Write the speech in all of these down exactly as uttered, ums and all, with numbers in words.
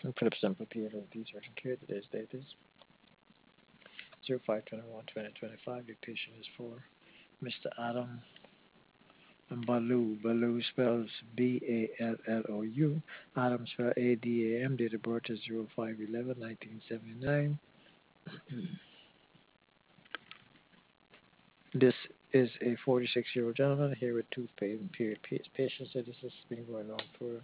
And for the sample period of these urgent care, today's date is zero five twenty-one twenty twenty-five. The patient is for Mister Adam Ballou. Ballou spells B A L L O U. Adam spelled A D A M. Date of birth is zero five eleven nineteen seventy-nine. This is a forty-six year old gentleman here with tooth pain. Period. Patient said this has been going on for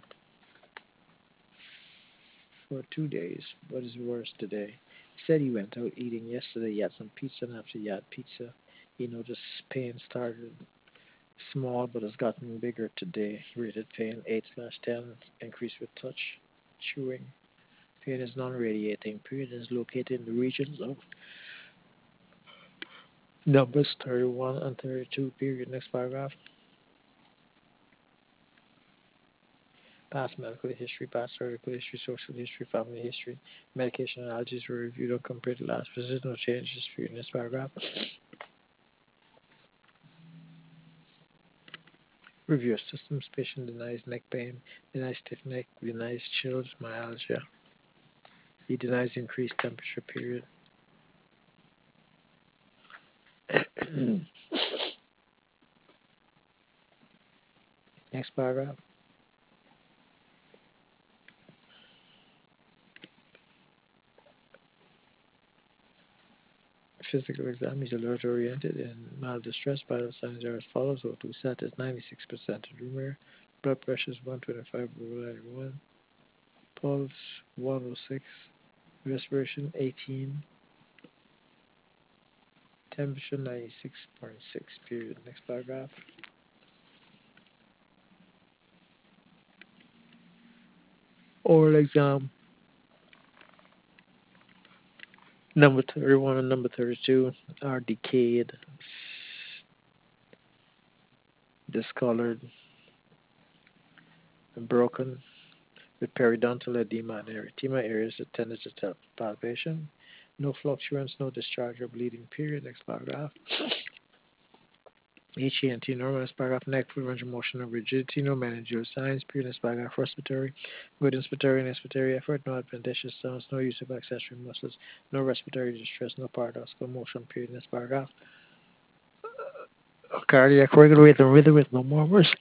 for two days. What is worse today? He said he went out eating yesterday. He had some pizza, and after he had pizza, you know, this pain started small but has gotten bigger today. Rated pain eight slash ten, increased with touch, chewing. Pain is non-radiating. Pain is located in the regions of numbers thirty-one and thirty-two. Period. Next paragraph. Past medical history, past surgical history, social history, family history, medication and allergies were reviewed or compared to last visit. No changes for you in this paragraph. Review of systems. Patient denies neck pain, denies stiff neck, denies chills, myalgia. He denies increased temperature. Period. Next paragraph. Physical exam. He's alert oriented and mild distress. Vital signs are as follows: O two sat is ninety-six percent in room air. Blood pressure is one twenty-five over ninety-one. Pulse one oh six. Respiration eighteen. Temperature ninety-six point six. Period. Next paragraph. Oral exam. Number thirty-one and number thirty-two are decayed, discolored, and broken with periodontal edema and erythema areas attended to palpation. No fluctuance, no discharge or bleeding. Period. Next paragraph. H E N T normal. Next paragraph. Neck, foot range of motion and rigidity. No meningeal signs. Period. Next paragraph. Respiratory. Good inspiratory and expiratory effort. No adventitious sounds. No use of accessory muscles. No respiratory distress. No paradoxical motion. Period. Next paragraph. Cardiac regular rate and rhythm with no murmurs.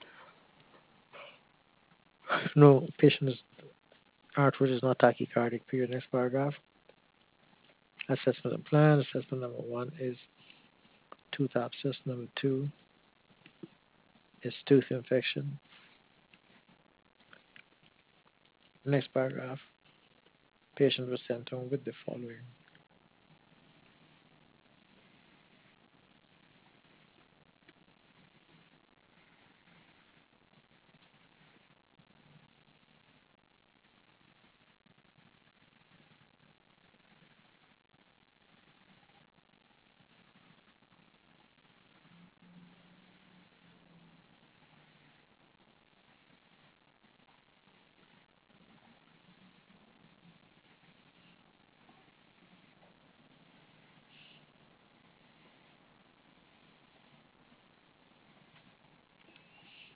No patient heart rate is not tachycardic. Period. Next paragraph. Assessment and plan. Assessment number one is tooth abscess. Number two is tooth infection. Next paragraph. Patient was sent home with the following.